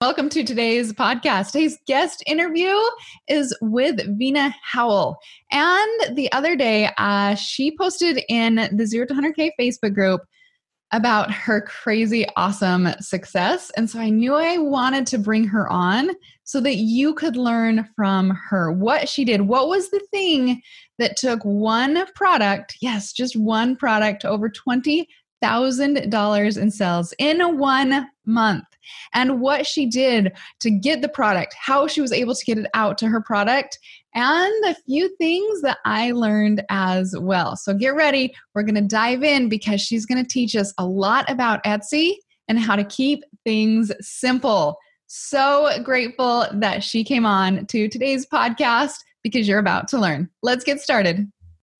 Welcome to today's podcast. Today's guest interview is with Veena Howell. And the other day, she posted in the 0 to 100K Facebook group about her crazy awesome success. And so I knew I wanted to bring her on so that you could learn from her what she did. What was the thing that took one product, yes, just one product, over $20,000 in sales in 1 month, and what she did to get the product, how she was able to get it out to her product, and a few things that I learned as well. So get ready. We're going to dive in because she's going to teach us a lot about Etsy and how to keep things simple. So grateful that she came on to today's podcast because you're about to learn. Let's get started.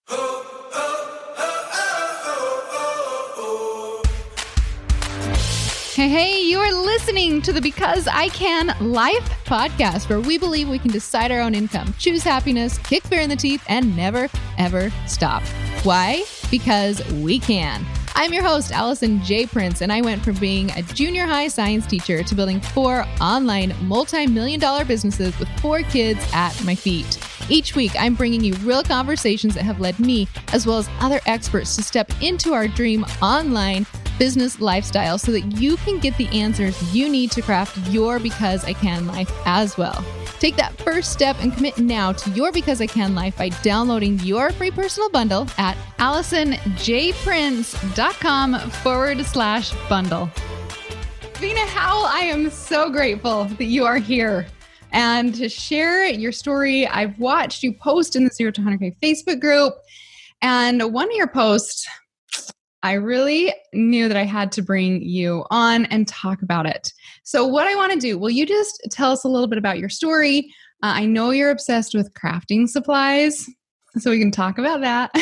Hey, you are listening to the Because I Can Life podcast, where we believe we can decide our own income, choose happiness, kick fear in the teeth, and never, ever stop. Why? Because we can. I'm your host, Allison J. Prince, and I went from being a junior high science teacher to building 4 online multi-million-dollar businesses with 4 kids at my feet. Each week, I'm bringing you real conversations that have led me, as well as other experts, to step into our dream online business lifestyle so that you can get the answers you need to craft your Because I Can life as well. Take that first step and commit now to your Because I Can life by downloading your free personal bundle at AllisonJPrince.com/bundle. Veena Howell, I am so grateful that you are here and to share your story. I've watched you post in the 0 to 100K Facebook group, and one of your posts, I really knew that I had to bring you on and talk about it. So what I want to do, will you just tell us a little bit about your story? I know you're obsessed with crafting supplies, so we can talk about that.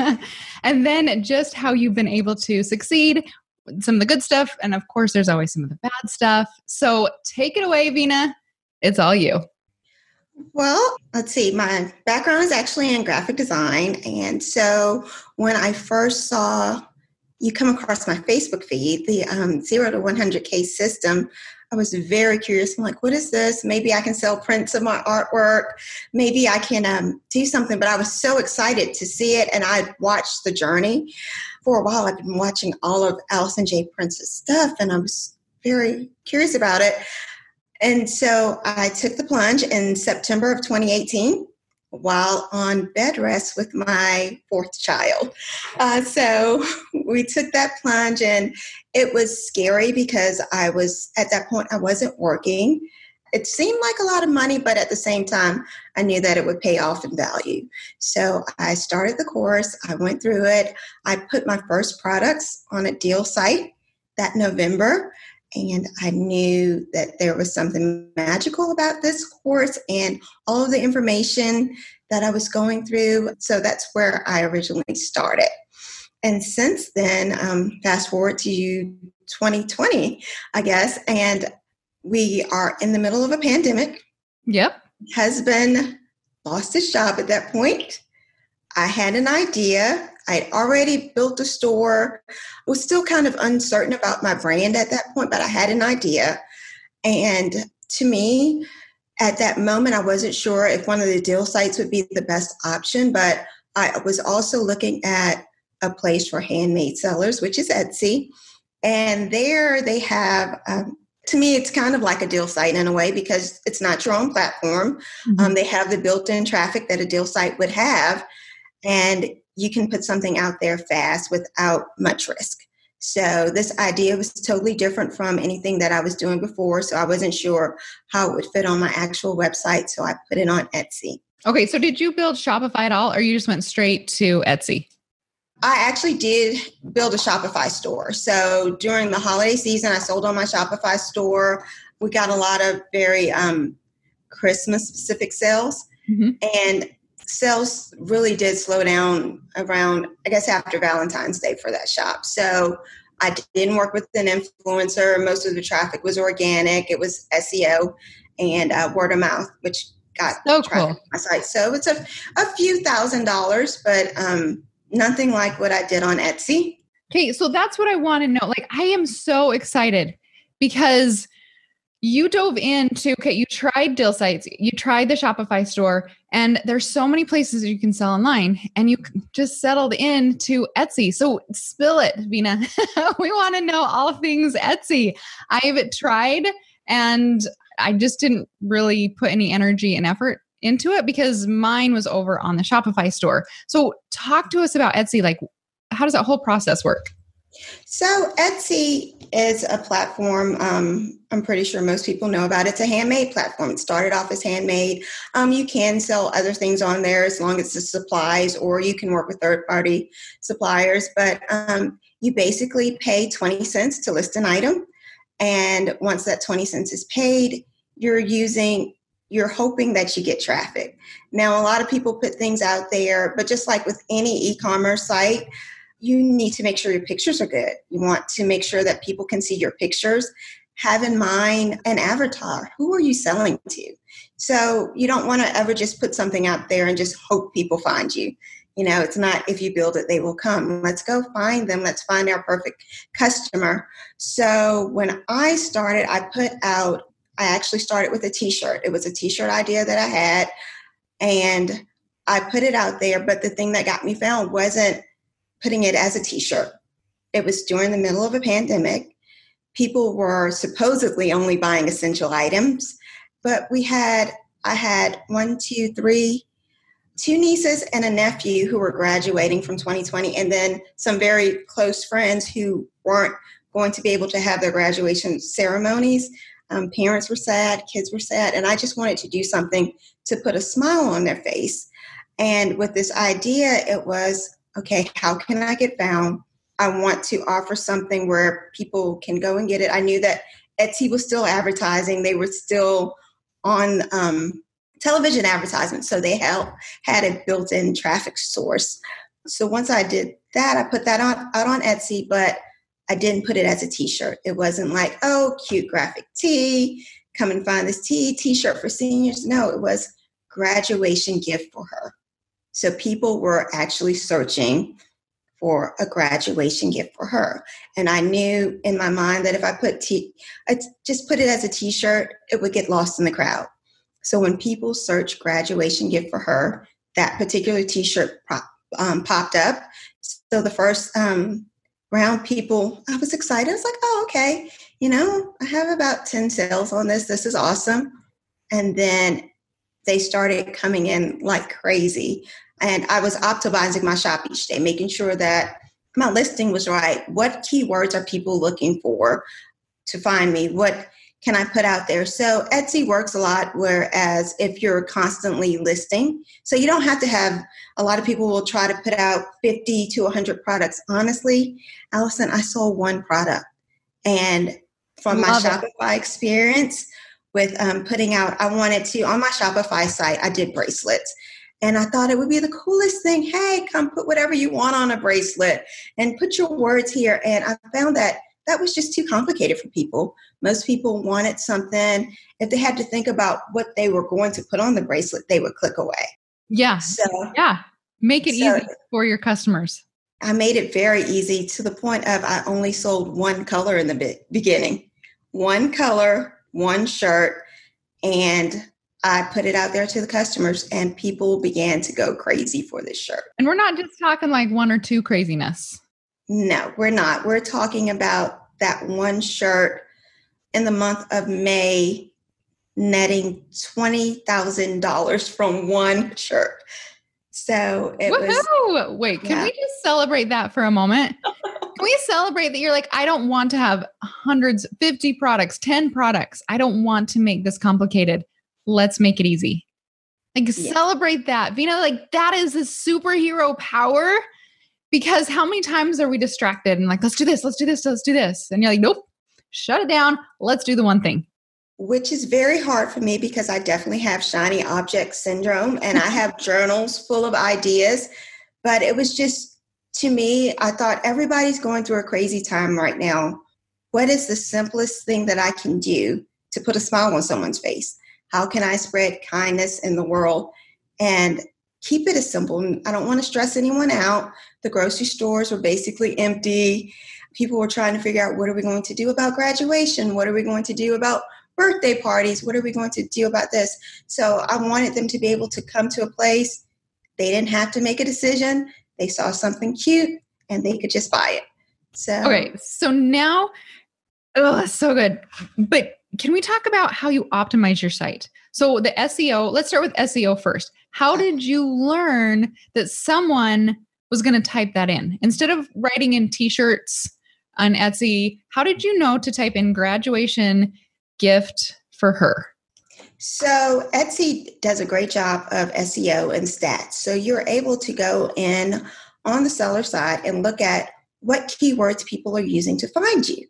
And then just how you've been able to succeed, some of the good stuff, and of course, there's always some of the bad stuff. So take it away, Veena. It's all you. Well, let's see. My background is actually in graphic design. And so when I first saw you come across my Facebook feed, the 0 to 100K system, I was very curious. I'm like, what is this? Maybe I can sell prints of my artwork. Maybe I can do something. But I was so excited to see it. And I watched the journey. For a while, I've been watching all of Allison J. Prince's stuff, and I was very curious about it. And so I took the plunge in September of 2018 while on bed rest with my 4th child. So we took that plunge, and it was scary because at that point, I wasn't working. It seemed like a lot of money, but at the same time, I knew that it would pay off in value. So I started the course. I went through it. I put my first products on a deal site that November. And I knew that there was something magical about this course and all of the information that I was going through. So that's where I originally started. And since then, fast forward to 2020, I guess, and we are in the middle of a pandemic. Yep. Husband lost his job at that point. I had an idea. I'd already built a store. I was still kind of uncertain about my brand at that point, but I had an idea. And to me, at that moment, I wasn't sure if one of the deal sites would be the best option, but I was also looking at a place for handmade sellers, which is Etsy. And there they have, to me, it's kind of like a deal site in a way because it's not your own platform. Mm-hmm. They have the built-in traffic that a deal site would have. And you can put something out there fast without much risk. So this idea was totally different from anything that I was doing before. So I wasn't sure how it would fit on my actual website. So I put it on Etsy. Okay. So did you build Shopify at all, or you just went straight to Etsy? I actually did build a Shopify store. So during the holiday season, I sold on my Shopify store. We got a lot of very Christmas specific sales. Mm-hmm. And sales really did slow down around, I guess, after Valentine's Day for that shop. So I didn't work with an influencer. Most of the traffic was organic. It was SEO and word of mouth, which got traffic on my site. So it's a few $1,000s, but nothing like what I did on Etsy. Okay, so that's what I want to know. Like, I am so excited because you dove into, okay, you tried Deal Sites, you tried the Shopify store, and there's so many places that you can sell online, and you just settled into Etsy. So spill it, Vina. We want to know all things Etsy. I've tried, and I just didn't really put any energy and effort into it because mine was over on the Shopify store. So talk to us about Etsy. Like, how does that whole process work? So Etsy is a platform I'm pretty sure most people know about. It's a handmade platform. It started off as handmade. You can sell other things on there as long as it's supplies, or you can work with third-party suppliers. But you basically pay 20 cents to list an item. And once that 20 cents is paid, you're hoping that you get traffic. Now, a lot of people put things out there, but just like with any e-commerce site, you need to make sure your pictures are good. You want to make sure that people can see your pictures. Have in mind an avatar. Who are you selling to? So you don't want to ever just put something out there and just hope people find you. It's not if you build it, they will come. Let's go find them. Let's find our perfect customer. So when I started, I actually started with a t-shirt. It was a t-shirt idea that I had, and I put it out there. But the thing that got me found wasn't putting it as a t-shirt. It was during the middle of a pandemic. People were supposedly only buying essential items, but I had two nieces and a nephew who were graduating from 2020, and then some very close friends who weren't going to be able to have their graduation ceremonies. Parents were sad, kids were sad, and I just wanted to do something to put a smile on their face. And with this idea, it was, okay, how can I get found? I want to offer something where people can go and get it. I knew that Etsy was still advertising. They were still on television advertisements, so they had a built-in traffic source. So once I did that, I put that out on Etsy, but I didn't put it as a t-shirt. It wasn't like, oh, cute graphic tee, come and find this t-shirt for seniors. No, it was graduation gift for her. So people were actually searching for a graduation gift for her. And I knew in my mind that if I just put it as a t-shirt, it would get lost in the crowd. So when people search graduation gift for her, that particular t-shirt popped up. So the first round people, I was excited. I was like, oh, okay. I have about 10 sales on this. This is awesome. And then they started coming in like crazy. And I was optimizing my shop each day, making sure that my listing was right. What keywords are people looking for to find me? What can I put out there? So Etsy works a lot, whereas if you're constantly listing, so you don't have to have, a lot of people will try to put out 50 to 100 products. Honestly, Allison, I sold one product. And from my Shopify experience with putting out, I wanted to, on my Shopify site, I did bracelets. And I thought it would be the coolest thing. Hey, come put whatever you want on a bracelet and put your words here. And I found that was just too complicated for people. Most people wanted something, if they had to think about what they were going to put on the bracelet, they would click away. Yeah. Make it easy for your customers. I made it very easy to the point of I only sold one color in the beginning. One color, one shirt, and I put it out there to the customers, and people began to go crazy for this shirt. And we're not just talking like one or two craziness. No, we're not. We're talking about that one shirt in the month of May, netting $20,000 from one shirt. So it was. Wait, can we just celebrate that for a moment? Can we celebrate that you're like, I don't want to have hundreds, 50 products, 10 products. I don't want to make this complicated. Let's make it easy. Celebrate that. Vina, that is a superhero power, because how many times are we distracted and let's do this, let's do this, let's do this. And you're like, nope, shut it down. Let's do the one thing. Which is very hard for me because I definitely have shiny object syndrome and I have journals full of ideas. But it was just, to me, I thought everybody's going through a crazy time right now. What is the simplest thing that I can do to put a smile on someone's face? How can I spread kindness in the world and keep it as simple? I don't want to stress anyone out. The grocery stores were basically empty. People were trying to figure out, what are we going to do about graduation? What are we going to do about birthday parties. What are we going to do about this? So I wanted them to be able to come to a place. They didn't have to make a decision. They saw something cute and they could just buy it. So okay, so now, that's so good. But can we talk about how you optimize your site? So the SEO, let's start with SEO first. How did you learn that someone was going to type that in? Instead of writing in t-shirts on Etsy, how did you know to type in graduation gift for her? So Etsy does a great job of SEO and stats. So you're able to go in on the seller side and look at what keywords people are using to find you.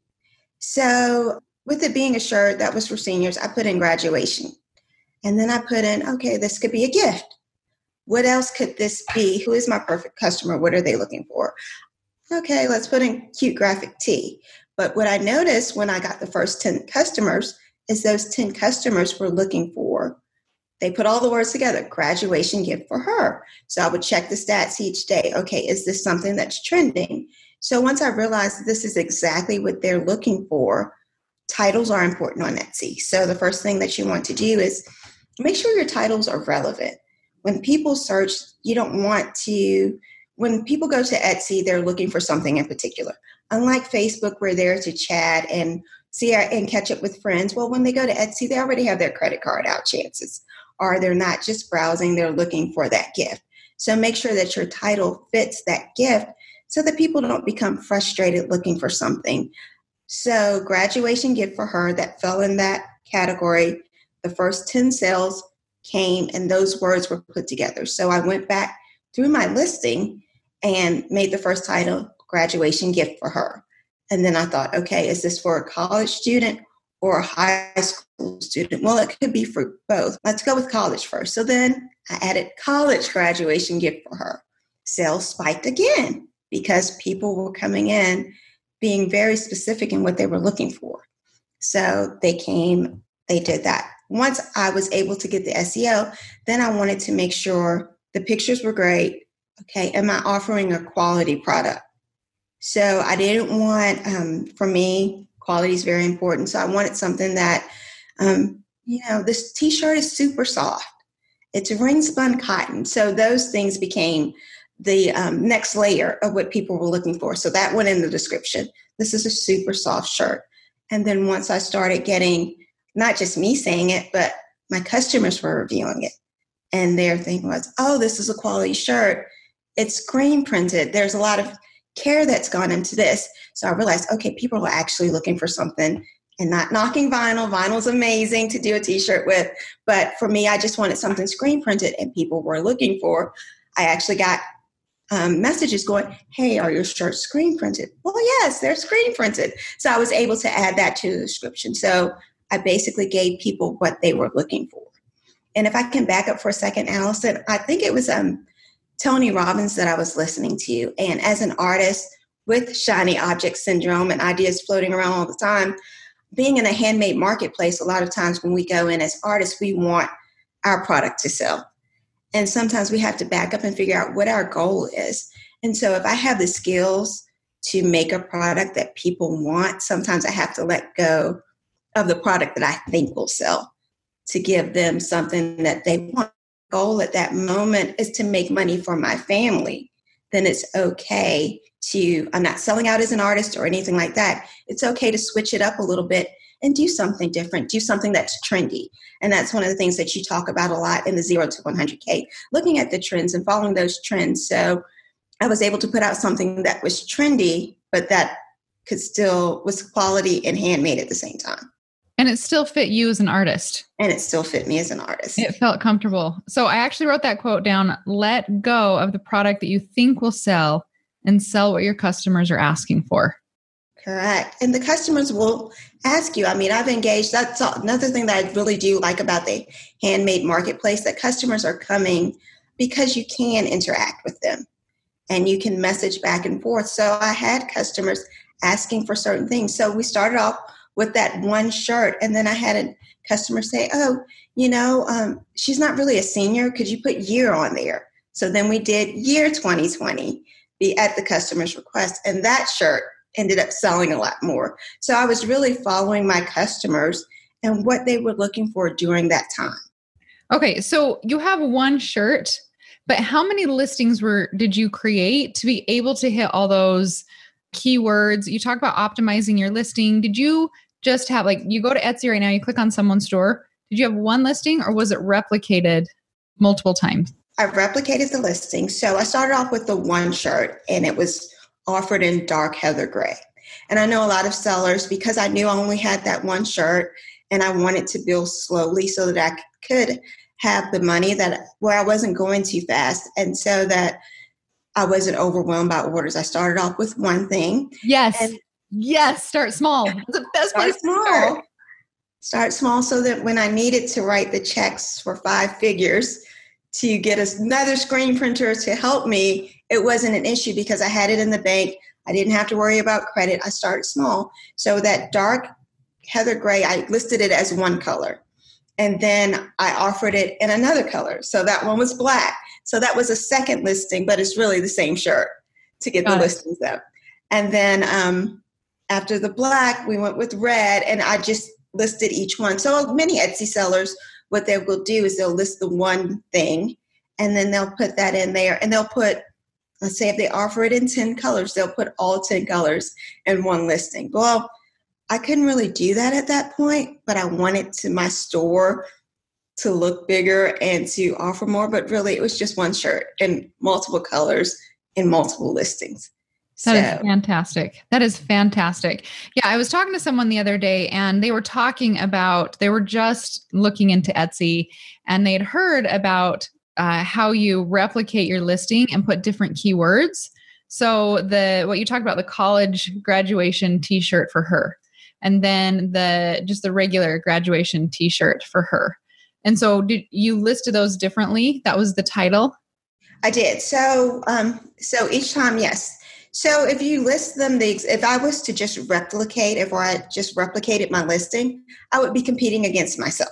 So with it being a shirt that was for seniors, I put in graduation. And then I put in, okay, this could be a gift. What else could this be? Who is my perfect customer? What are they looking for? Okay, let's put in cute graphic tee. But what I noticed when I got the first 10 customers is those 10 customers were looking for, they put all the words together, graduation gift for her. So I would check the stats each day. Okay, is this something that's trending? So once I realized that this is exactly what they're looking for, titles are important on Etsy. So the first thing that you want to do is make sure your titles are relevant. When people search, you don't want to, when people go to Etsy, they're looking for something in particular. Unlike Facebook, we're there to chat and see and catch up with friends. Well, when they go to Etsy, they already have their credit card out chances, or they're not just browsing, they're looking for that gift. So make sure that your title fits that gift so that people don't become frustrated looking for something. So graduation gift for her, that fell in that category. The first 10 sales came and those words were put together. So I went back through my listing and made the first title graduation gift for her. And then I thought, okay, is this for a college student or a high school student? Well, it could be for both. Let's go with college first. So then I added college graduation gift for her. Sales spiked again because people were coming in being very specific in what they were looking for. So they came, they did that. Once I was able to get the SEO, then I wanted to make sure the pictures were great. Okay, am I offering a quality product? So I didn't want, for me, quality is very important. So I wanted something that, this t-shirt is super soft. It's ring spun cotton. So those things became the next layer of what people were looking for. So that went in the description. This is a super soft shirt. And then once I started getting, not just me saying it, but my customers were reviewing it. And their thing was, oh, this is a quality shirt. It's screen printed. There's a lot of care that's gone into this. So I realized, okay, people are actually looking for something and not knocking vinyl. Vinyl's amazing to do a t-shirt with. But for me, I just wanted something screen printed and people were looking for. I actually got messages going, hey, are your shirts screen printed? Well, yes, they're screen printed. So I was able to add that to the description. So I basically gave people what they were looking for. And if I can back up for a second, Allison, I think it was Tony Robbins that I was listening to. And as an artist with shiny object syndrome and ideas floating around all the time, being in a handmade marketplace, a lot of times when we go in as artists, we want our product to sell. And sometimes we have to back up and figure out what our goal is. And so if I have the skills to make a product that people want, sometimes I have to let go of the product that I think will sell to give them something that they want. The goal at that moment is to make money for my family. Then it's okay to, I'm not selling out as an artist or anything like that. It's okay to switch it up a little bit and do something different, do something that's trendy. And that's one of the things that you talk about a lot in the 0 to 100K, looking at the trends and following those trends. So I was able to put out something that was trendy, but that could still was quality and handmade at the same time. And it still fit you as an artist. And it still fit me as an artist. It felt comfortable. So I actually wrote that quote down, let go of the product that you think will sell and sell what your customers are asking for. Correct. And the customers will ask you. I mean, I've engaged. That's another thing that I really do like about the handmade marketplace, that customers are coming because you can interact with them and you can message back and forth. So I had customers asking for certain things. So we started off with that one shirt. And then I had a customer say, oh, she's not really a senior. Could you put year on there? So then we did year 2020 be at the customer's request. And that shirt ended up selling a lot more. So I was really following my customers and what they were looking for during that time. Okay, so you have one shirt, but how many listings did you create to be able to hit all those keywords? You talk about optimizing your listing. Did you just have, like, you go to Etsy right now, you click on someone's store. Did you have one listing or was it replicated multiple times? I replicated the listing. So I started off with the one shirt and it was offered in dark heather gray. And I know a lot of sellers, because I knew I only had that one shirt and I wanted to build slowly so that I could have the money where I wasn't going too fast, and so that I wasn't overwhelmed by orders. I started off with one thing. Yes. Start small. It's the best place to start. Start small so that when I needed to write the checks for 5 figures to get another screen printer to help me, it wasn't an issue because I had it in the bank. I didn't have to worry about credit. I started small. So that dark heather gray, I listed it as one color. And then I offered it in another color. So that one was black. So that was a second listing, but it's really the same shirt to get the listings up. And then after the black, we went with red, and I just listed each one. So many Etsy sellers, what they will do is they'll list the one thing, and then they'll put that in there, and they'll put, let's say if they offer it in 10 colors, they'll put all 10 colors in one listing. Well, I couldn't really do that at that point, but I wanted my store to look bigger and to offer more, but really it was just one shirt in multiple colors in multiple listings. That is fantastic. That is fantastic. Yeah, I was talking to someone the other day and they were talking about, they were just looking into Etsy and they'd heard about how you replicate your listing and put different keywords. So what you talked about, the college graduation t-shirt for her, and then just the regular graduation t-shirt for her. And so you listed those differently? That was the title? I did. So each time, yes. So if you list them, if I was to just replicate, if I just replicated my listing, I would be competing against myself.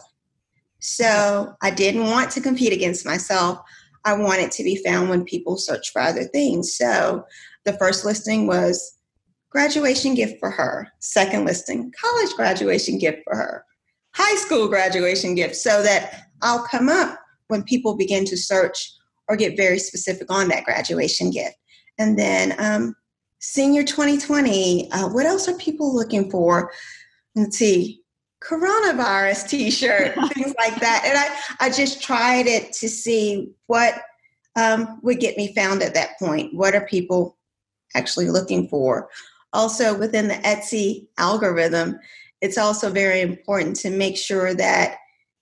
So I didn't want to compete against myself. I wanted to be found when people search for other things. So the first listing was graduation gift for her. Second listing, college graduation gift for her. High school graduation gift, so that I'll come up when people begin to search or get very specific on that graduation gift. And then senior 2020, what else are people looking for? Let's see, coronavirus t-shirt, things like that. And I just tried it to see what would get me found at that point. What are people actually looking for? Also, within the Etsy algorithm, it's also very important to make sure that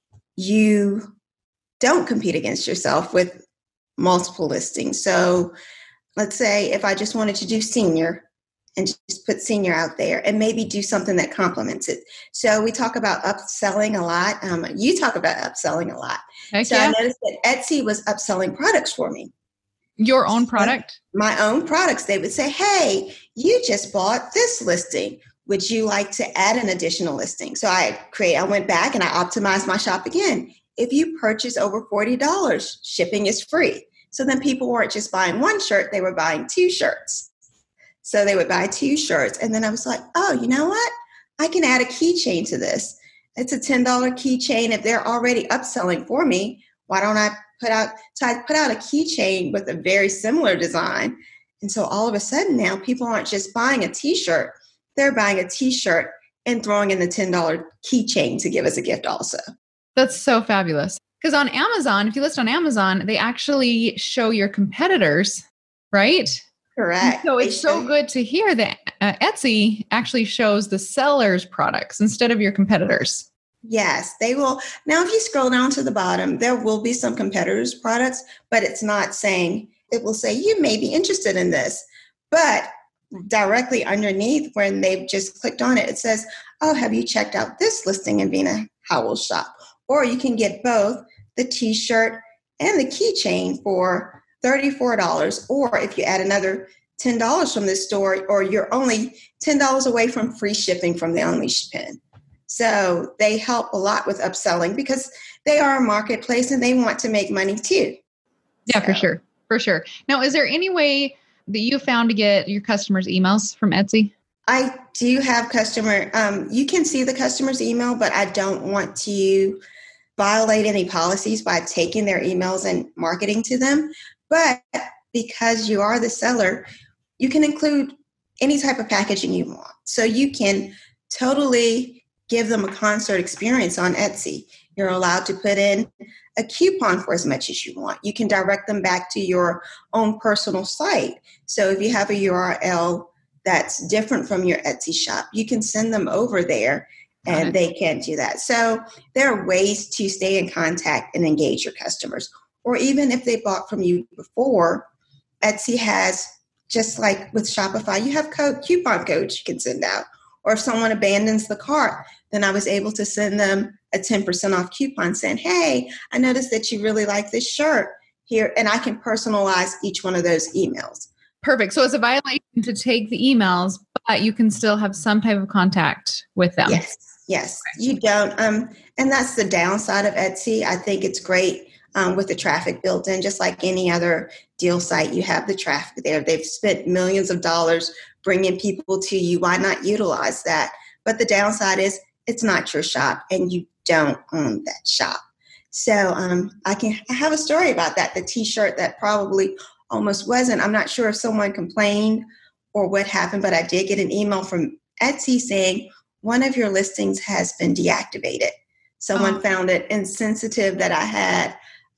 you don't compete against yourself with multiple listings. So let's say if I just wanted to do senior and just put senior out there and maybe do something that complements it. So we talk about upselling a lot. You talk about upselling a lot. Heck so yeah. I noticed that Etsy was upselling products for me. Your own product? My own products. They would say, hey, you just bought this listing. Would you like to add an additional listing? So I went back and I optimized my shop again. If you purchase over $40, shipping is free. So then people weren't just buying one shirt, they were buying 2 shirts. So they would buy 2 shirts. And then I was like, oh, you know what? I can add a keychain to this. It's a $10 keychain. If they're already upselling for me, why don't I put out a keychain with a very similar design. And so all of a sudden now people aren't just buying a t-shirt, they're buying a t-shirt and throwing in the $10 keychain to give as a gift also. That's so fabulous. Because on Amazon, if you list on Amazon, they actually show your competitors, right? Correct. And so it's so good to hear that Etsy actually shows the seller's products instead of your competitors. Yes, they will. Now, if you scroll down to the bottom, there will be some competitors' products, but it's not saying, it will say you may be interested in this. But directly underneath when they've just clicked on it, it says, oh, have you checked out this listing in Vina Howell's shop? Or you can get both the t-shirt and the keychain for $34. Or if you add another $10 from this store, or you're only $10 away from free shipping from the Unleashed pin. So they help a lot with upselling because they are a marketplace and they want to make money too. Yeah, for sure. For sure. Now, is there any way that you found to get your customers' emails from Etsy? I do have you can see the customer's email, but I don't want to violate any policies by taking their emails and marketing to them. But because you are the seller, you can include any type of packaging you want. So you can totally give them a concert experience on Etsy. You're allowed to put in a coupon for as much as you want. You can direct them back to your own personal site. So if you have a URL that's different from your Etsy shop, you can send them over there and they can do that. So there are ways to stay in contact and engage your customers. Or even if they bought from you before, Etsy has, just like with Shopify, you have coupon codes you can send out. Or if someone abandons the cart, then I was able to send them a 10% off coupon saying, hey, I noticed that you really like this shirt here, and I can personalize each one of those emails. Perfect. So it's a violation to take the emails, but you can still have some type of contact with them. Yes. You don't. And that's the downside of Etsy. I think it's great with the traffic built in, just like any other deal site. You have the traffic there. They've spent millions of dollars bringing people to you. Why not utilize that? But the downside is it's not your shop and you don't own that shop. So I have a story about that. The T-shirt that probably almost wasn't. I'm not sure if someone complained or what happened, but I did get an email from Etsy saying one of your listings has been deactivated. Someone found it insensitive that I had,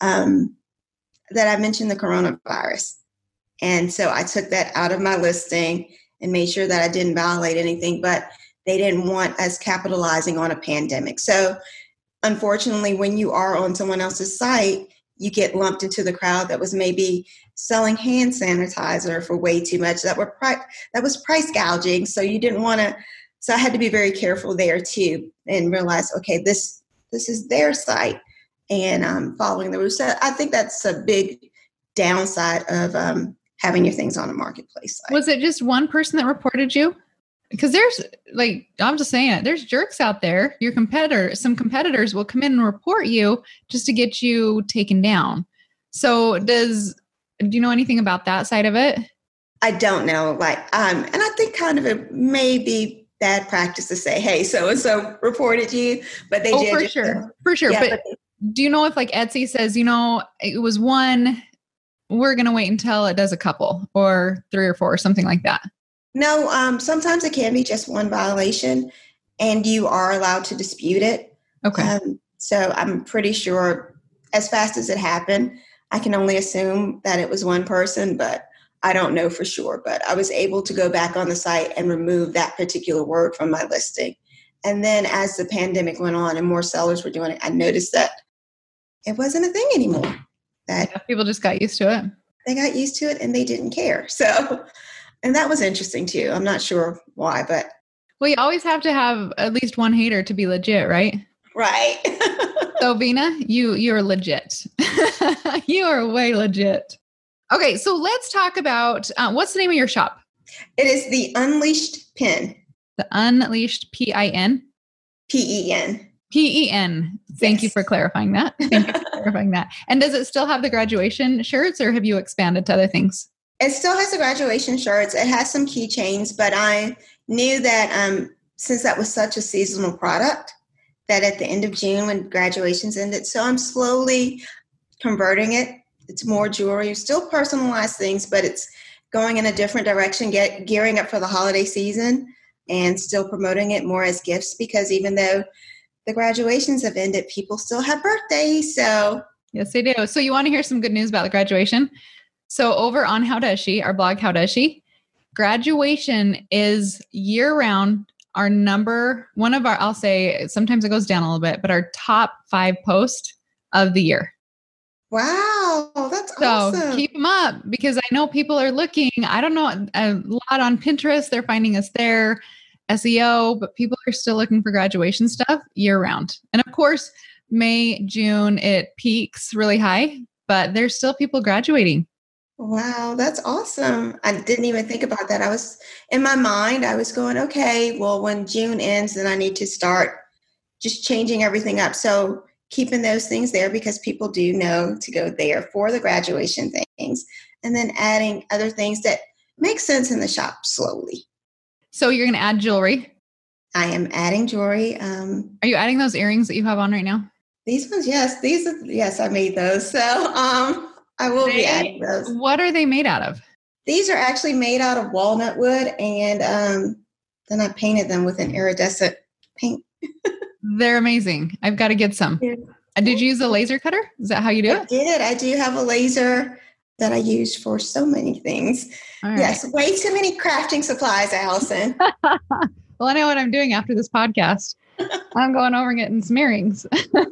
that I mentioned the coronavirus. And so I took that out of my listing and made sure that I didn't violate anything, but they didn't want us capitalizing on a pandemic. So unfortunately, when you are on someone else's site, you get lumped into the crowd that was maybe selling hand sanitizer for way too much. That was price gouging. So you didn't want to. So I had to be very careful there too, and realize, okay, this is their site, and following the rules. So I think that's a big downside of having your things on a marketplace site. Was it just one person that reported you? Because there's, like, I'm just saying it, there's jerks out there. Some competitors will come in and report you just to get you taken down. So do you know anything about that side of it? I don't know. And I think kind of it may be bad practice to say, hey, so-and-so reported you, but they did. For sure. Yeah, but do you know if like Etsy says, it was one, we're going to wait until it does a couple or 3 or 4 or something like that? No, sometimes it can be just one violation and you are allowed to dispute it. Okay. So I'm pretty sure as fast as it happened, I can only assume that it was one person, but I don't know for sure. But I was able to go back on the site and remove that particular word from my listing. And then as the pandemic went on and more sellers were doing it, I noticed that it wasn't a thing anymore. That people just got used to it. They got used to it and they didn't care. So... And that was interesting too. I'm not sure why, but. Well, you always have to have at least one hater to be legit, right? Right. So Vina, you're legit. You are way legit. Okay. So let's talk about, what's the name of your shop? It is the Unleashed Pen. The Unleashed PIN? PEN. PEN. Thank you for clarifying that. And does it still have the graduation shirts or have you expanded to other things? It still has the graduation shirts. It has some keychains, but I knew that since that was such a seasonal product, that at the end of June when graduations ended, so I'm slowly converting it. It's more jewelry, still personalized things, but it's going in a different direction, gearing up for the holiday season and still promoting it more as gifts because even though the graduations have ended, people still have birthdays. So yes, they do. So you want to hear some good news about the graduation? So over on How Does She, our blog, How Does She, graduation is year round I'll say sometimes it goes down a little bit, but our top 5 posts of the year. Wow, that's awesome. So keep them up because I know people are looking, I don't know, a lot on Pinterest. They're finding us there, SEO, but people are still looking for graduation stuff year round. And of course, May, June, it peaks really high, but there's still people graduating. Wow, that's awesome. I didn't even think about that. In my mind, I was going, okay, well, when June ends, then I need to start just changing everything up. So keeping those things there because people do know to go there for the graduation things and then adding other things that make sense in the shop slowly. So you're going to add jewelry. I am adding jewelry. Are you adding those earrings that you have on right now? These ones, yes. Yes, I made those. So I will be adding those. What are they made out of? These are actually made out of walnut wood, and then I painted them with an iridescent paint. They're amazing. I've got to get some. Yeah. Did you use a laser cutter? Is that how you do it? I did. I do have a laser that I use for so many things. Right. Yes, way too many crafting supplies, Allison. Well, I know what I'm doing after this podcast. I'm going over and getting some earrings.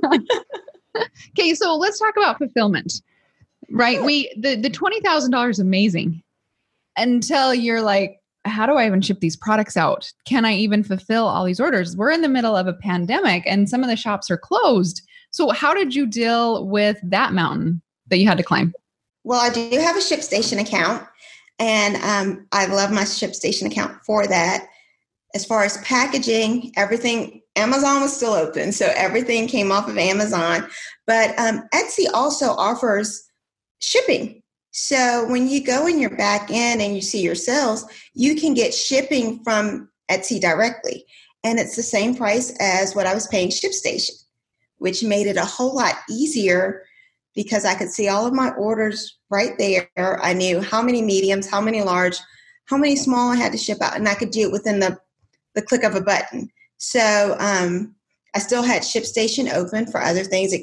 Okay, so let's talk about fulfillment, right? The $20,000 is amazing until you're like, how do I even ship these products out? Can I even fulfill all these orders? We're in the middle of a pandemic and some of the shops are closed. So how did you deal with that mountain that you had to climb? Well, I do have a ShipStation account, and I love my ShipStation account for that. As far as packaging, everything, Amazon was still open, so everything came off of Amazon. But Etsy also offers shipping. So when you go in your back end and you see your sales, you can get shipping from Etsy directly. And it's the same price as what I was paying ShipStation, which made it a whole lot easier because I could see all of my orders right there. I knew how many mediums, how many large, how many small I had to ship out, and I could do it within the click of a button. So I still had ShipStation open for other things.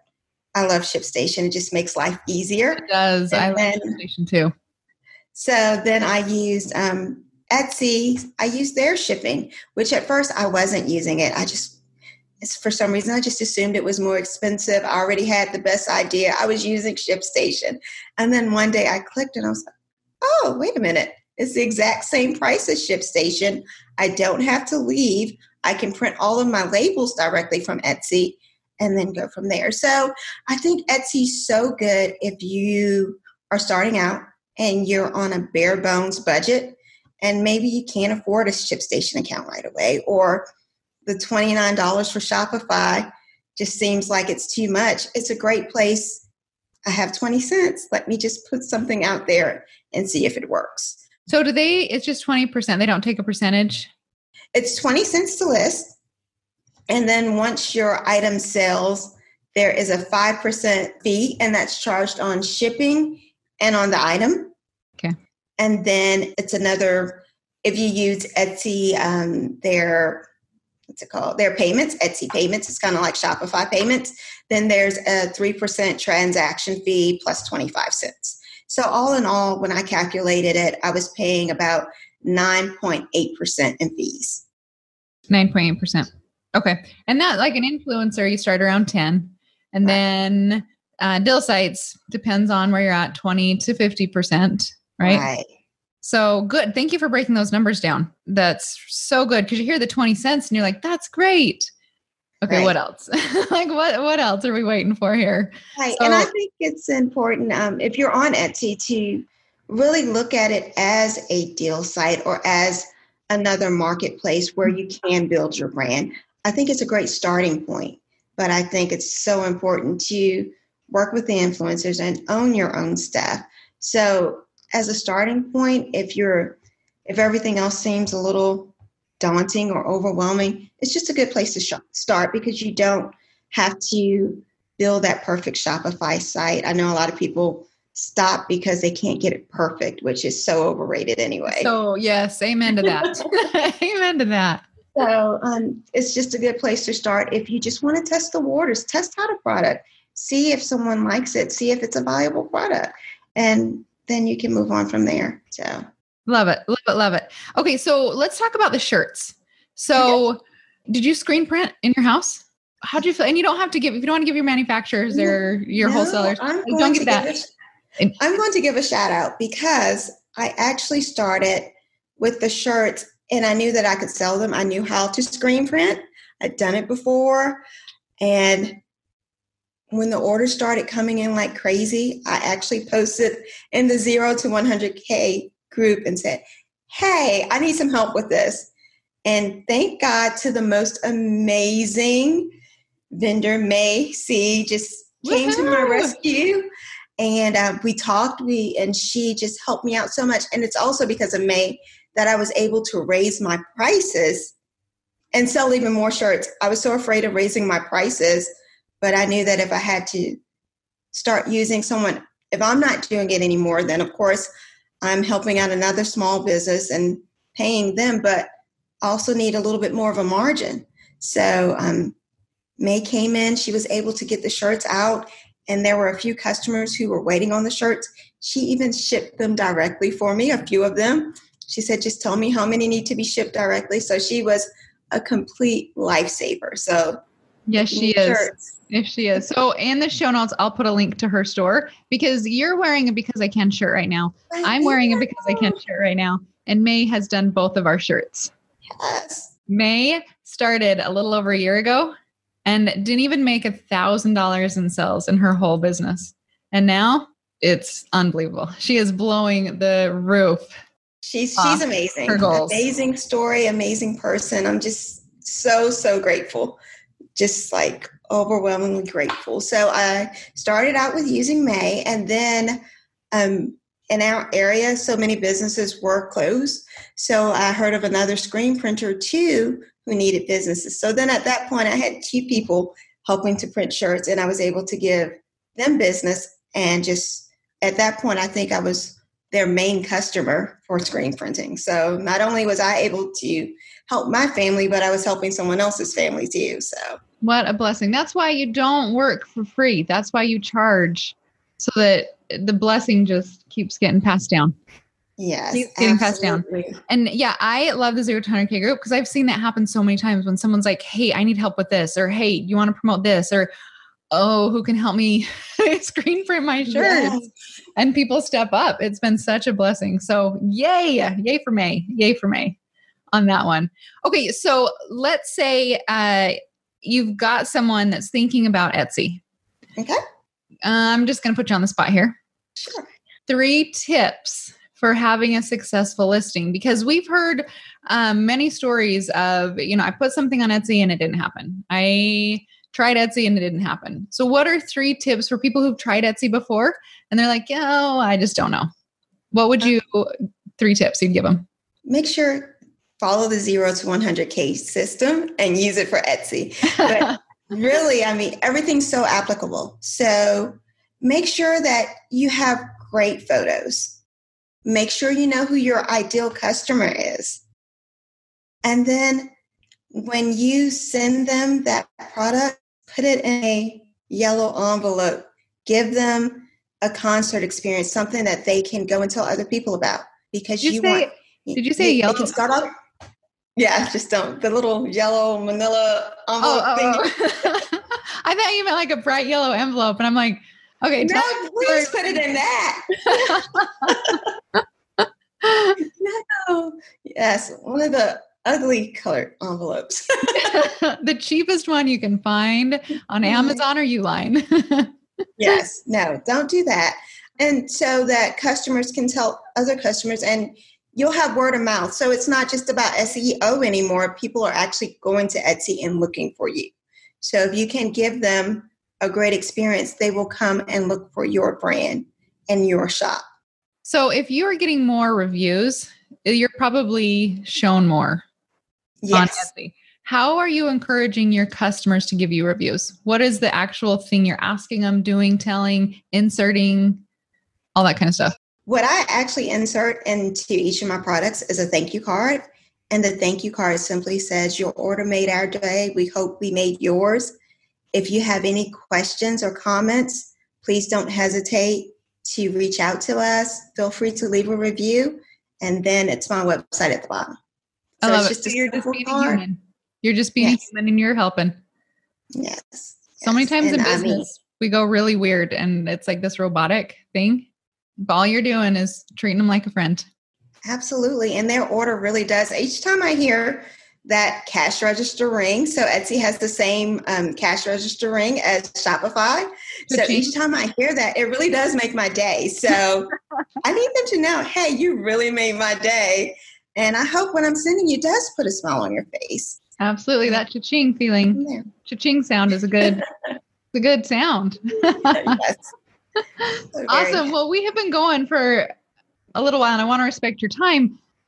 I love ShipStation. It just makes life easier. It does. I love ShipStation too. So then I used Etsy. I used their shipping, which at first I wasn't using it. For some reason, I just assumed it was more expensive. I already had the best idea. I was using ShipStation. And then one day I clicked and I was like, oh, wait a minute. It's the exact same price as ShipStation. I don't have to leave. I can print all of my labels directly from Etsy and then go from there. So I think Etsy's so good if you are starting out and you're on a bare bones budget and maybe you can't afford a ShipStation account right away, or the $29 for Shopify just seems like it's too much. It's a great place. I have 20 cents. Let me just put something out there and see if it works. So it's just 20%. They don't take a percentage? It's 20 cents to list. And then once your item sells, there is a 5% fee, and that's charged on shipping and on the item. Okay. And then it's another, if you use Etsy, their payments, Etsy payments, it's kind of like Shopify payments, then there's a 3% transaction fee plus 25 cents. So all in all, when I calculated it, I was paying about 9.8% in fees. 9.8%. Okay. And that, like an influencer, you start around 10. And then deal sites, depends on where you're at, 20 to 50%, right? Right. So good. Thank you for breaking those numbers down. That's so good, because you hear the 20 cents and you're like, that's great. Okay, right. What else? Like what else are we waiting for here? Right. So, and I think it's important if you're on Etsy to really look at it as a deal site or as another marketplace where you can build your brand. I think it's a great starting point, but I think it's so important to work with the influencers and own your own stuff. So as a starting point, if everything else seems a little daunting or overwhelming, it's just a good place to start, because you don't have to build that perfect Shopify site. I know a lot of people stop because they can't get it perfect, which is so overrated anyway. So yes, amen to that. Amen to that. So it's just a good place to start. If you just want to test the waters, test out a product, see if someone likes it, see if it's a valuable product, and then you can move on from there. So love it. Love it. Love it. Okay. So let's talk about the shirts. So did you screen print in your house? How do you feel? And you don't have to if you don't want to give your manufacturers or your wholesalers, don't get that. I'm going to give a shout out, because I actually started with the shirts and I knew that I could sell them. I knew how to screen print. I'd done it before. And when the orders started coming in like crazy, I actually posted in the 0 to 100K group and said, hey, I need some help with this. And thank God to the most amazing vendor, May C, just came to my rescue. And we talked, and she just helped me out so much. And it's also because of May that I was able to raise my prices and sell even more shirts. I was so afraid of raising my prices, but I knew that if I had to start using someone, if I'm not doing it anymore, then of course I'm helping out another small business and paying them, but I also need a little bit more of a margin. So May came in, she was able to get the shirts out, and there were a few customers who were waiting on the shirts. She even shipped them directly for me, a few of them. She said, just tell me how many need to be shipped directly. So she was a complete lifesaver. So yes, she is. Shirts. If she is. So in the show notes, I'll put a link to her store because you're wearing a Because I Can shirt right now. I'm wearing a Because I Can shirt right now. And May has done both of our shirts. Yes. May started a little over a year ago and didn't even make $1,000 in sales in her whole business. And now it's unbelievable. She is blowing the roof. She's amazing. Her goals. Amazing story, amazing person. I'm just so grateful. Just like overwhelmingly grateful. So I started out with using May, and then in our area, so many businesses were closed. So I heard of another screen printer too who needed businesses. So then at that point, I had 2 people helping to print shirts, and I was able to give them business. And just at that point, I think I was their main customer for screen printing. So not only was I able to help my family, but I was helping someone else's family too. So what a blessing. That's why you don't work for free. That's why you charge, so that the blessing just keeps getting passed down. Yes, keeps getting passed down. And yeah, I love the 0 to 100K group because I've seen that happen so many times when someone's like, hey, I need help with this, or hey, you want to promote this, or oh, who can help me screen print my shirts? Yes. And people step up. It's been such a blessing. So yay for May. Yay for May on that one. Okay, so let's say you've got someone that's thinking about Etsy. Okay. I'm just going to put you on the spot here. Sure. 3 tips for having a successful listing, because we've heard many stories of, I put something on Etsy and it didn't happen. I tried Etsy and it didn't happen. So what are 3 tips for people who've tried Etsy before and they're like, I just don't know? What would 3 tips you'd give them? Make sure follow the 0 to 100K system and use it for Etsy. But really, everything's so applicable. So make sure that you have great photos. Make sure you know who your ideal customer is. And then when you send them that product, put it in a yellow envelope. Give them a concert experience, something that they can go and tell other people about. Because did you say yellow? They can start off. Yeah, just the little yellow manila envelope thing. I thought you meant like a bright yellow envelope, and I'm like, okay, no, please put it in that. No, yes, one of the ugly colored envelopes. The cheapest one you can find on Amazon or Uline. Yes, no, don't do that. And so that customers can tell other customers, and you'll have word of mouth. So it's not just about SEO anymore. People are actually going to Etsy and looking for you. So if you can give them a great experience, they will come and look for your brand and your shop. So if you are getting more reviews, you're probably shown more on Etsy. How are you encouraging your customers to give you reviews? What is the actual thing you're asking them, doing, telling, inserting, all that kind of stuff? What I actually insert into each of my products is a thank you card. And the thank you card simply says, your order made our day. We hope we made yours. If you have any questions or comments, please don't hesitate to reach out to us. Feel free to leave a review. And then it's my website at the bottom. So I love it. So you're just being human. You're just being human and you're helping. Yes. So many times in business, we go really weird and it's like this robotic thing. But all you're doing is treating them like a friend. Absolutely. And their order really does. Each time I hear that cash register ring, so Etsy has the same cash register ring as Shopify. So each time I hear that, it really does make my day. So I need them to know, hey, you really made my day. And I hope what I'm sending you does put a smile on your face. Absolutely. That cha-ching feeling. Yeah. Cha-ching sound is a good sound. Yes. Awesome. Well, we have been going for a little while and I want to respect your time.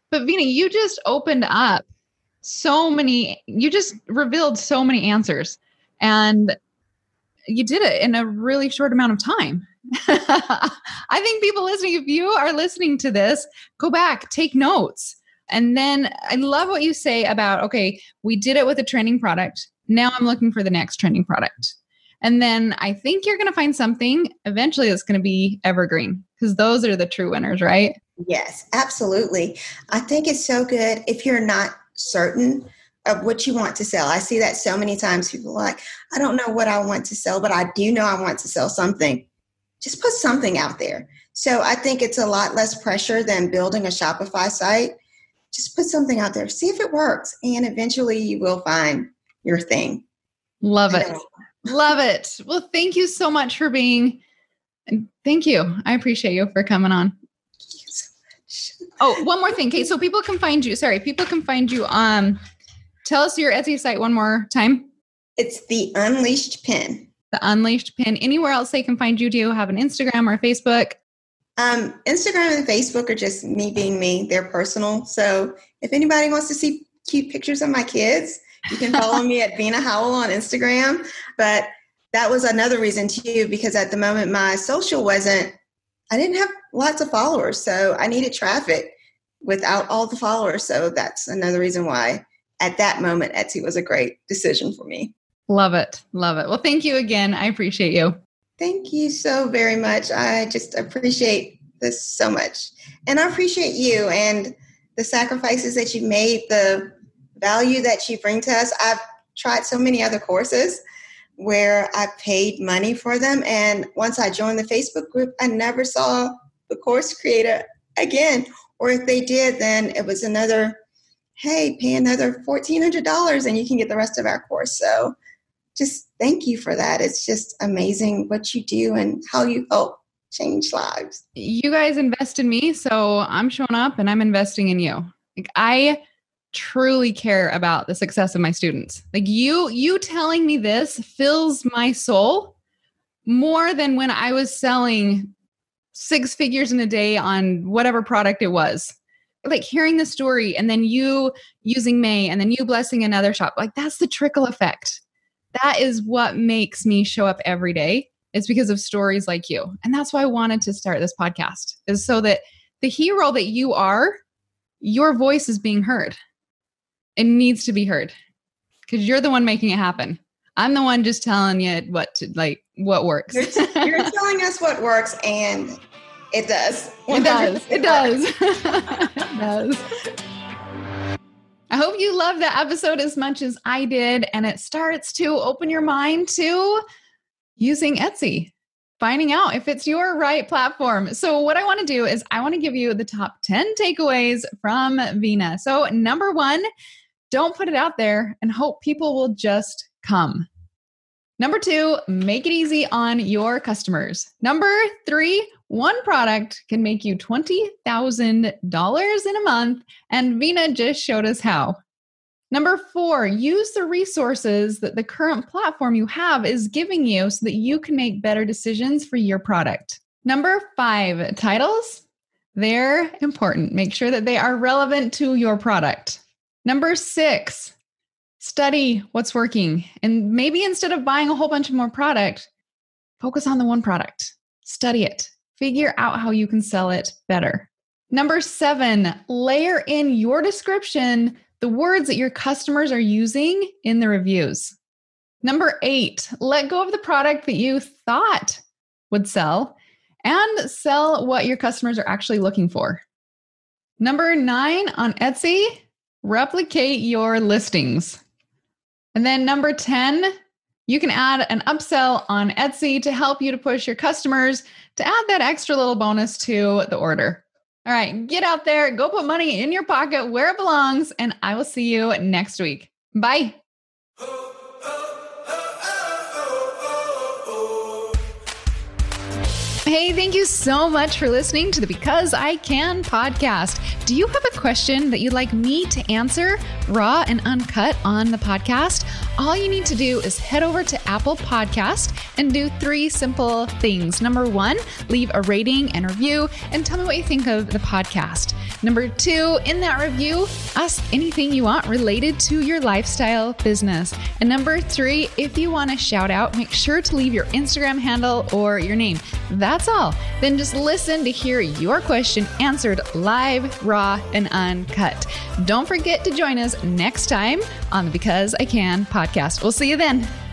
But Vina, you just opened up you just revealed so many answers, and you did it in a really short amount of time. I think people listening, if you are listening to this, go back, take notes. And then I love what you say about, okay, we did it with a trending product. Now I'm looking for the next trending product. And then I think you're going to find something eventually that's going to be evergreen, because those are the true winners, right? Yes, absolutely. I think it's so good if you're not certain of what you want to sell. I see that so many times. People are like, I don't know what I want to sell, but I do know I want to sell something. Just put something out there. So I think it's a lot less pressure than building a Shopify site. Just put something out there. See if it works. And eventually you will find your thing. Love it. Love it. Well, thank you so much for thank you. I appreciate you for coming on. Thank you so much. Oh, one more thing, Kate. So people can find you. Tell us your Etsy site one more time. It's The Unleashed Pin. The Unleashed Pin. Anywhere else they can find you? Do you have an Instagram or Facebook? Instagram and Facebook are just me being me. They're personal. So if anybody wants to see cute pictures of my kids, you can follow me at Vina Howell on Instagram. But that was another reason too, because at the moment my social I didn't have lots of followers. So I needed traffic without all the followers. So that's another reason why at that moment, Etsy was a great decision for me. Love it. Love it. Well, thank you again. I appreciate you. Thank you so very much. I just appreciate this so much. And I appreciate you and the sacrifices that you made, the value that you bring to us. I've tried so many other courses where I paid money for them. And once I joined the Facebook group, I never saw the course creator again. Or if they did, then it was another, hey, pay another $1,400 and you can get the rest of our course. So just thank you for that. It's just amazing what you do and how you help change lives. You guys invest in me, so I'm showing up and I'm investing in you. Like, I truly care about the success of my students. Like you telling me this fills my soul more than when I was selling 6 figures in a day on whatever product it was. Like hearing the story and then you using May and then you blessing another shop. Like that's the trickle effect. That is what makes me show up every day. It's because of stories like you. And that's why I wanted to start this podcast, is so that the hero that you are, your voice is being heard. It needs to be heard because you're the one making it happen. I'm the one just telling you what works. You're telling us what works, and it does. It does. It does. It does. I hope you loved that episode as much as I did, and it starts to open your mind to using Etsy, finding out if it's your right platform. So what I want to do is I want to give you the top 10 takeaways from Vina. So number 1, don't put it out there and hope people will just come. Number 2, make it easy on your customers. Number 3, one product can make you $20,000 in a month, and Vina just showed us how. Number 4, use the resources that the current platform you have is giving you so that you can make better decisions for your product. Number 5, titles. They're important. Make sure that they are relevant to your product. Number 6, study what's working. And maybe instead of buying a whole bunch of more product, focus on the one product. Study it. Figure out how you can sell it better. Number 7, layer in your description the words that your customers are using in the reviews. Number 8, let go of the product that you thought would sell and sell what your customers are actually looking for. Number 9, on Etsy, replicate your listings. And then number 10, you can add an upsell on Etsy to help you to push your customers to add that extra little bonus to the order. All right, get out there, go put money in your pocket where it belongs, and I will see you next week. Bye. Hey, thank you so much for listening to the Because I Can podcast. Do you have a question that you'd like me to answer raw and uncut on the podcast? All you need to do is head over to Apple Podcast and do 3 simple things. Number 1, leave a rating and review and tell me what you think of the podcast. Number 2, in that review, ask anything you want related to your lifestyle business. And number 3, if you want a shout out, make sure to leave your Instagram handle or your name. That's all. Then just listen to hear your question answered live, raw, and uncut. Don't forget to join us next time on the Because I Can podcast. We'll see you then.